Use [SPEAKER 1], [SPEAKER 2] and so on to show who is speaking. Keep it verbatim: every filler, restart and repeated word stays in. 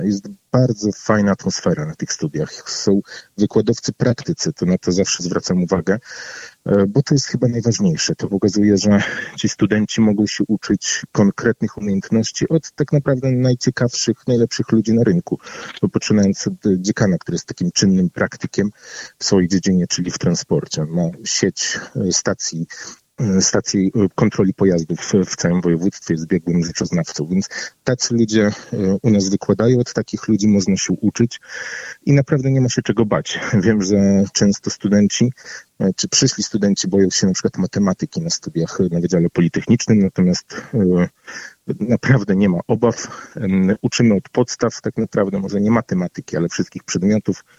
[SPEAKER 1] Jest bardzo fajna atmosfera na tych studiach. Są wykładowcy praktycy, to na to zawsze zwracam uwagę, bo to jest chyba najważniejsze. To pokazuje, że ci studenci mogą się uczyć konkretnych umiejętności od tak naprawdę najciekawszych, najlepszych ludzi na rynku. Bo poczynając od dziekana, który jest takim czynnym praktykiem w swojej dziedzinie, czyli w transporcie. Ma sieć stacji stacji kontroli pojazdów w całym województwie, z biegłym rzeczoznawcą. Więc tacy ludzie u nas wykładają, od takich ludzi można się uczyć i naprawdę nie ma się czego bać. Wiem, że często studenci, czy przyszli studenci boją się na przykład matematyki na studiach na Wydziale Politechnicznym, natomiast naprawdę nie ma obaw. Uczymy od podstaw, tak naprawdę może nie matematyki, ale wszystkich przedmiotów